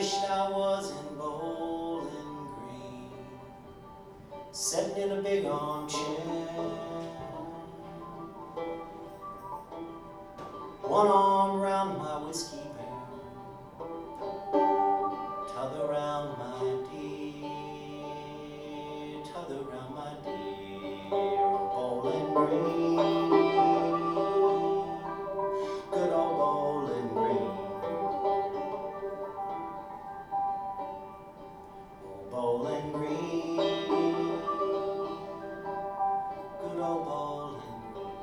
Wished I was in Bowling Green, sitting in a big armchair, one arm round my whiskey barrel, t'other round my dear, t'other round my dear Bowling Green, good old Bowling Green. Bowling Green, good old Bowling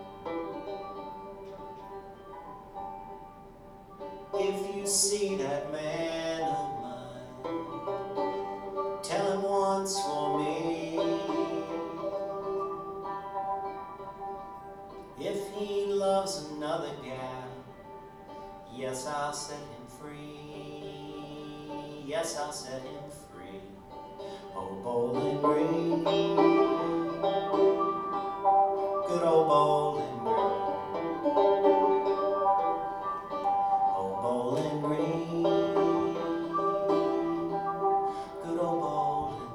Green. If you see that man of mine, tell him once for me. If he loves another gal, yes, I'll set him free. Yes, I'll set him free. Oh, Bowling Green, good old Bowling Green. Oh, Bowling Green, good old Bowling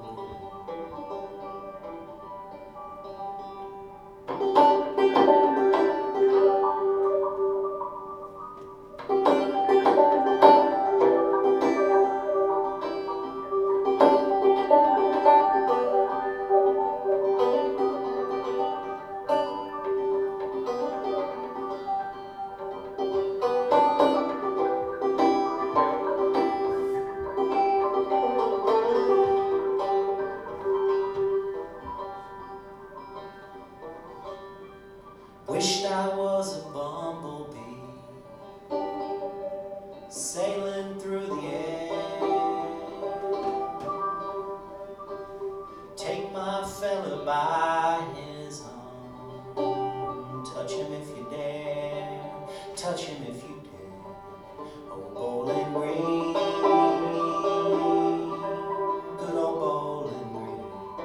Wished I was a bumblebee, sailing through the air. Take my fella by his arm, touch him if you dare, touch him if you dare. Oh, Bowling Green, good old Bowling Green.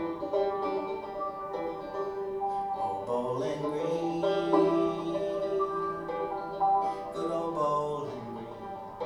Oh, Bowling Green, good old Bowling Green.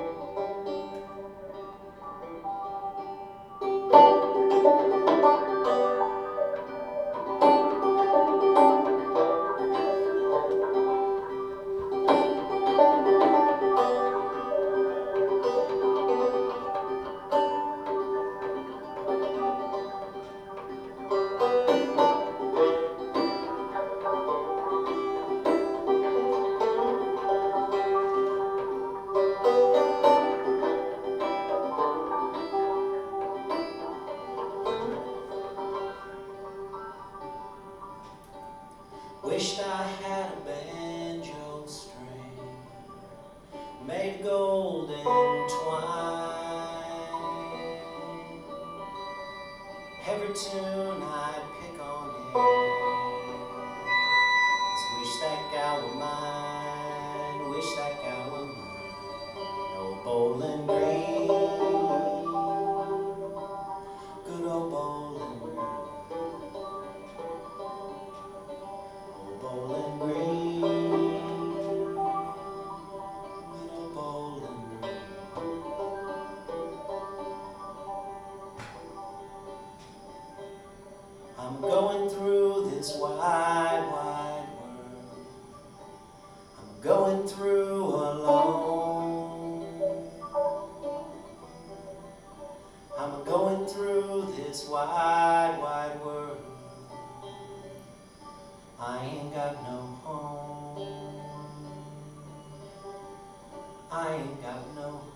Wished I had a banjo string made golden twine. Every tune I'd pick on it. Wish that gal were mine. Wish that gal were mine. Oh, Bowling Green, good old Bowling Green. Bowling Green, good old Bowling Green. I'm going through this wide, wide world. I'm going through alone. I'm going through this wide, wide world. I ain't got no home. I ain't got no home.